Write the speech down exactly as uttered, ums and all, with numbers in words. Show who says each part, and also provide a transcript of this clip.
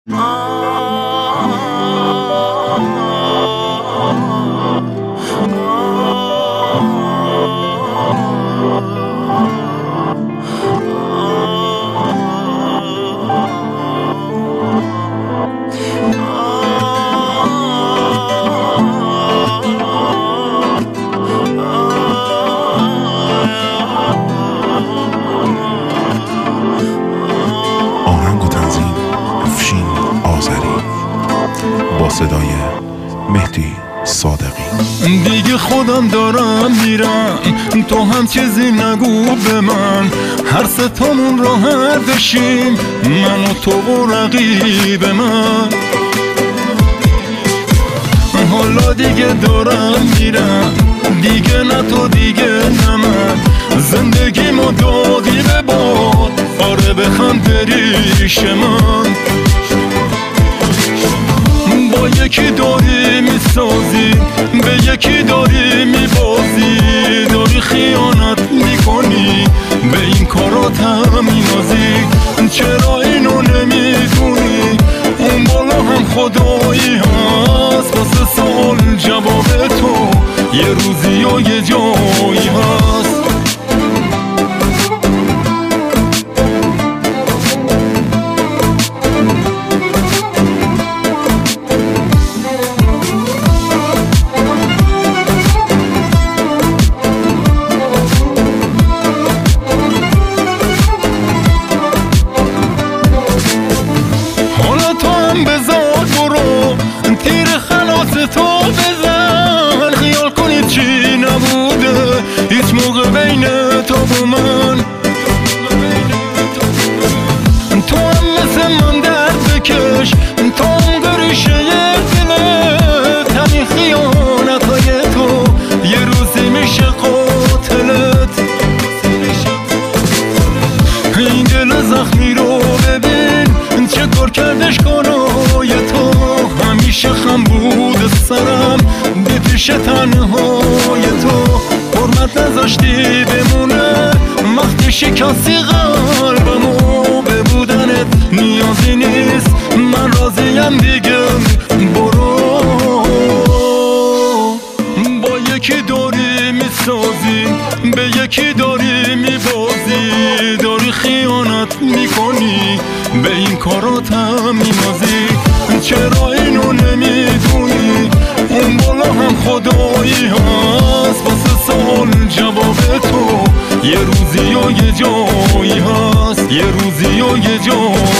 Speaker 1: صدای مهدی صادقی.
Speaker 2: دیگه خودم دارم میرم، تو هم چیزی نگو به من، هر ستامون راحت بشیم، من و تو و رقیب من. حالا دیگه دارم میرم، دیگه نه تو دیگه نه من، زندگیمو دادی به باد، آره بخند بریش من. با یکی داری میسازی، به یکی داری میبازی، داری خیانت میکنی، به این کارات هم مینازی. چرا اینو نمیدونی؟ اون بالا هم خدایی هست، واسه سوال جواب تو یه روزی و یه جایی هست. بزار برو تیر خلاص تو بزن، خیال کنی چی نبوده هیچ موقع بین تو و من. تو هم مثل من درد بکش، تو هم گریشه دلت، همین خیانت های تو یه روزی میشه قاتلت. این دل زخمی رو ببین چه کار کردش کنای تو، همیشه خم بود سرم به پیش تنهای تو. حرمت نذاشتی بمونه وقتی شکستی قلبمو، به بودنت نیازی نیست، من راضیم دیگه برو. با یکی داری میسازی، به یکی داری میبازی، داری خیانت میکنی، به این کارات هم مینازی. چرا اینو نمیدونی؟ اون بالا هم خدایی هست، واسه سوال جواب تو یه روزی و یه جایی هست، یه روزی و یه جایی.